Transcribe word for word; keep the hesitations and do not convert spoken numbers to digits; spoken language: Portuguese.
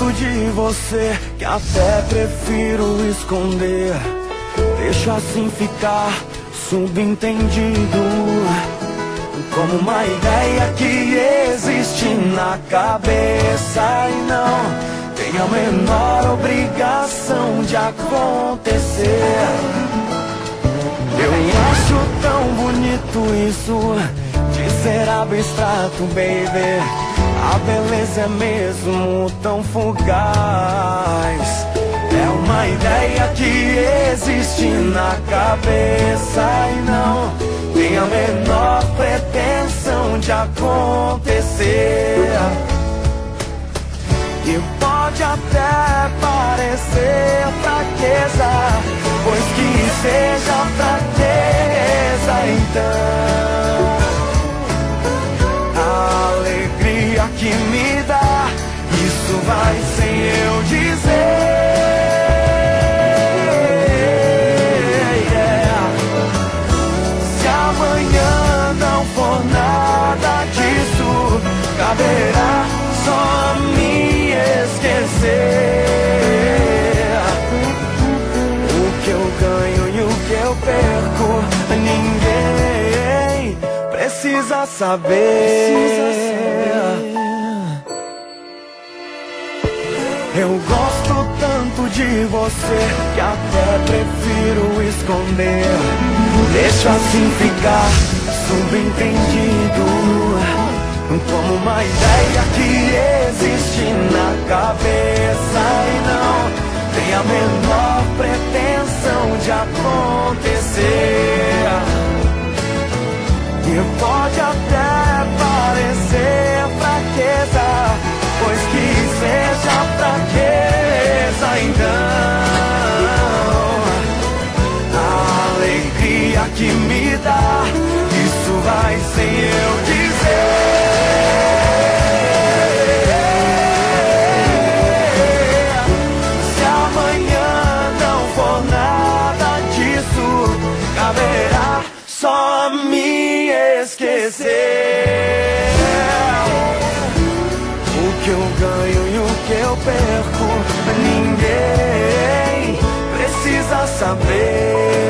tanto de você que até prefiro esconder. Deixo assim ficar subentendido, como uma ideia que existe na cabeça e não tem a menor obrigação de acontecer. Eu acho tão bonito isso de ser abstrato, baby. A beleza é mesmo tão fugaz. É uma ideia que existe na cabeça e não tem a menor pretensão de acontecer. E pode até parecer fraqueza, pois que seja fraqueza então. A alegria que me dá, isso vai sem eu dizer. Yeah. Se amanhã não for nada disso, caberá só me esquecer. O que eu ganho e o que eu perco, ninguém precisa saber. Eu gosto tanto de você que até prefiro esconder. Deixo assim ficar subentendido, como uma ideia que existe na cabeça e não tem a menor pretensão de acontecer. E pode até parecer fraqueza, pois que seja fraqueza então. A alegria que me dá, isso vai sem eu dizer. Se amanhã não for nada disso, caberá só me esquecer. O que eu ganho e o que eu perco, ninguém precisa saber.